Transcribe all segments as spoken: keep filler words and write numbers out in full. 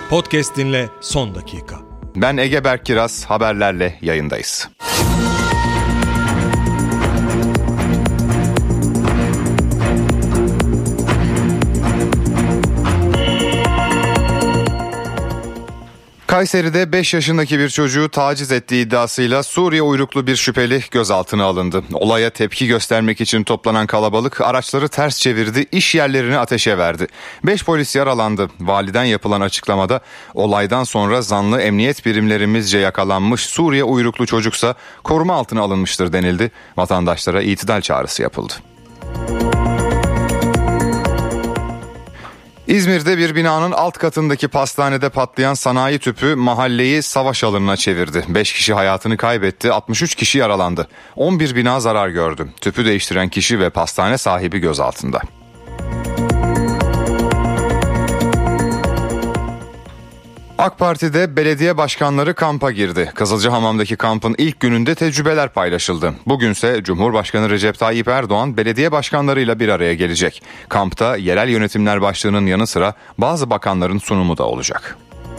Podcast dinle son dakika. Ben Ege Berkkiraz, haberlerle yayındayız. Kayseri'de beş yaşındaki bir çocuğu taciz ettiği iddiasıyla Suriye uyruklu bir şüpheli gözaltına alındı. Olaya tepki göstermek için toplanan kalabalık araçları ters çevirdi, iş yerlerini ateşe verdi. beş polis yaralandı. Validen yapılan açıklamada olaydan sonra zanlı emniyet birimlerimizce yakalanmış Suriye uyruklu çocuksa koruma altına alınmıştır denildi. Vatandaşlara itidal çağrısı yapıldı. İzmir'de bir binanın alt katındaki pastanede patlayan sanayi tüpü mahalleyi savaş alanına çevirdi. beş kişi hayatını kaybetti, altmış üç kişi yaralandı. on bir bina zarar gördü. Tüpü değiştiren kişi ve pastane sahibi gözaltında. AK Parti'de belediye başkanları kampa girdi. Kızılcahamam'daki kampın ilk gününde tecrübeler paylaşıldı. Bugünse Cumhurbaşkanı Recep Tayyip Erdoğan belediye başkanlarıyla bir araya gelecek. Kampta yerel yönetimler başlığının yanı sıra bazı bakanların sunumu da olacak.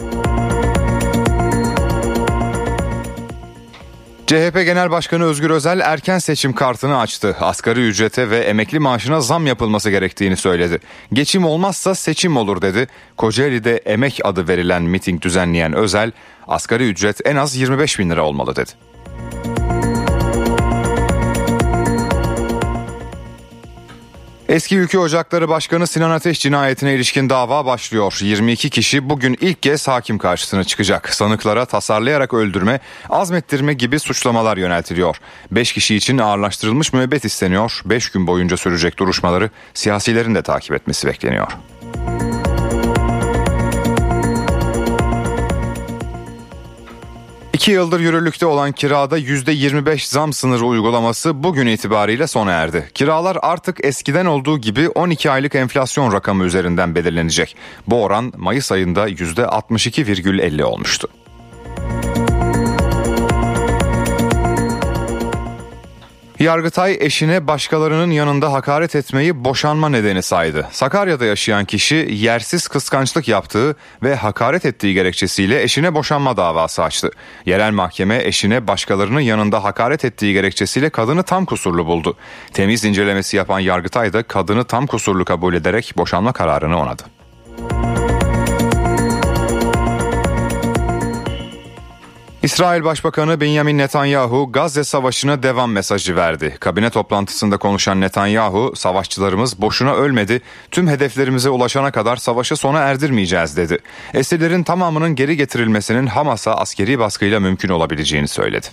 C H P Genel Başkanı Özgür Özel erken seçim kartını açtı. Asgari ücrete ve emekli maaşına zam yapılması gerektiğini söyledi. Geçim olmazsa seçim olur dedi. Kocaeli'de emek adı verilen miting düzenleyen Özel, asgari ücret en az yirmi beş bin lira olmalı dedi. Eski Ülke Ocakları Başkanı Sinan Ateş cinayetine ilişkin dava başlıyor. yirmi iki kişi bugün ilk kez hakim karşısına çıkacak. Sanıklara tasarlayarak öldürme, azmettirme gibi suçlamalar yöneltiliyor. beş kişi için ağırlaştırılmış müebbet isteniyor. beş gün boyunca sürecek duruşmaları siyasilerin de takip etmesi bekleniyor. İki yıldır yürürlükte olan kirada yüzde yirmi beş zam sınırı uygulaması bugün itibariyle sona erdi. Kiralar artık eskiden olduğu gibi on iki aylık enflasyon rakamı üzerinden belirlenecek. Bu oran Mayıs ayında yüzde altmış iki virgül elli olmuştu. Yargıtay eşine başkalarının yanında hakaret etmeyi boşanma nedeni saydı. Sakarya'da yaşayan kişi yersiz kıskançlık yaptığı ve hakaret ettiği gerekçesiyle eşine boşanma davası açtı. Yerel mahkeme eşine başkalarının yanında hakaret ettiği gerekçesiyle kadını tam kusurlu buldu. Temiz incelemesi yapan Yargıtay da kadını tam kusurlu kabul ederek boşanma kararını onadı. İsrail Başbakanı Benjamin Netanyahu Gazze Savaşı'na devam mesajı verdi. Kabine toplantısında konuşan Netanyahu, savaşçılarımız boşuna ölmedi, tüm hedeflerimize ulaşana kadar savaşı sona erdirmeyeceğiz dedi. Esirlerin tamamının geri getirilmesinin Hamas'a askeri baskıyla mümkün olabileceğini söyledi.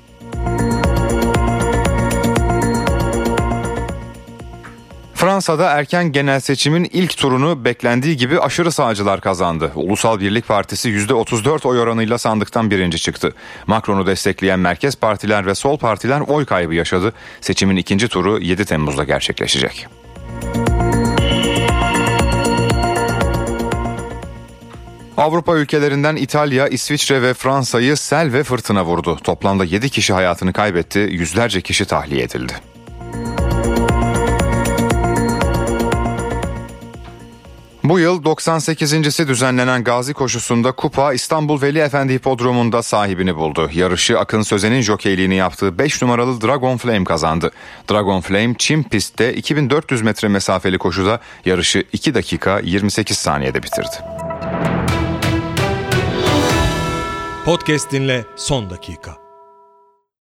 Fransa'da erken genel seçimin ilk turunu beklendiği gibi aşırı sağcılar kazandı. Ulusal Birlik Partisi yüzde otuz dört oy oranıyla sandıktan birinci çıktı. Macron'u destekleyen merkez partiler ve sol partiler oy kaybı yaşadı. Seçimin ikinci turu yedi Temmuz'da gerçekleşecek. Avrupa ülkelerinden İtalya, İsviçre ve Fransa'yı sel ve fırtına vurdu. Toplamda yedi kişi hayatını kaybetti, yüzlerce kişi tahliye edildi. Bu yıl doksan sekizincisi düzenlenen Gazi Koşusu'nda kupa İstanbul Veli Efendi Hipodromu'nda sahibini buldu. Yarışı Akın Sözen'in jokeyliğini yaptığı beş numaralı Dragon Flame kazandı. Dragon Flame çim pistte iki bin dört yüz metre mesafeli koşuda yarışı iki dakika yirmi sekiz saniyede bitirdi. Podcast dinle son dakika.